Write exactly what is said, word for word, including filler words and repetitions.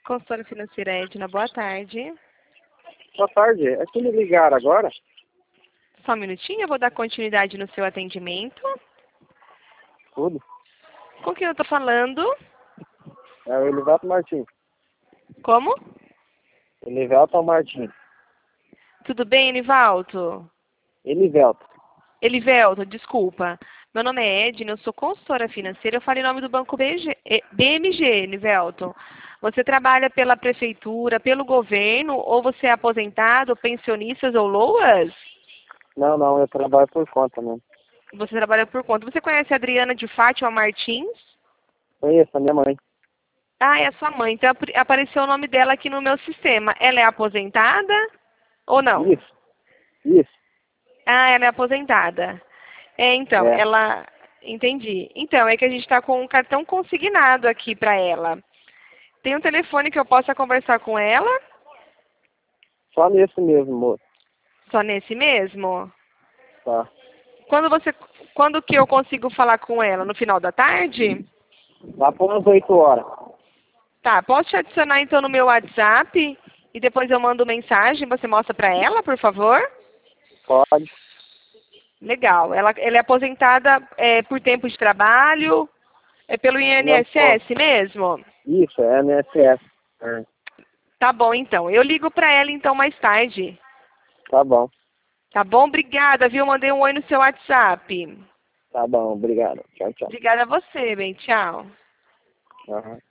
Consultora financeira Edna, boa tarde. Boa tarde. É que me ligaram agora? Só um minutinho, eu vou dar continuidade no seu atendimento. Tudo. Com quem eu estou falando? É o Elivelton Martins. Como? Elivelton Martins. Tudo bem, Enivaldo? Elivelton. Elivelto, desculpa. Meu nome é Edna, eu sou consultora financeira. Eu falei em nome do Banco B G, eh, B M G, Elivelton. Você trabalha pela prefeitura, pelo governo, ou você é aposentado, pensionistas ou loas? Não, não, eu trabalho por conta mesmo. Você trabalha por conta. Você conhece a Adriana de Fátima Martins? Conheço a minha mãe. Ah, é a sua mãe. Então ap- apareceu o nome dela aqui no meu sistema. Ela é aposentada ou não? Isso, isso. Ah, ela é aposentada. É, então, É. ela... Entendi. Então, é que a gente está com um cartão consignado aqui para ela. Tem um telefone que eu possa conversar com ela? Só nesse mesmo, moço. Só nesse mesmo? Tá. Quando você... Quando que eu consigo falar com ela? No final da tarde? Lá por umas oito horas. Tá, posso te adicionar então no meu WhatsApp e depois eu mando mensagem, você mostra para ela, por favor? Pode. Legal. Ela, ela é aposentada é, por tempo de trabalho, é pelo Não pode. I N S S mesmo? Isso, é N S S. É. Tá bom, então. Eu ligo para ela então mais tarde. Tá bom. Tá bom? Obrigada, viu? Mandei um oi no seu WhatsApp. Tá bom, obrigado. Tchau, tchau. Obrigada a você, bem. Tchau. Aham.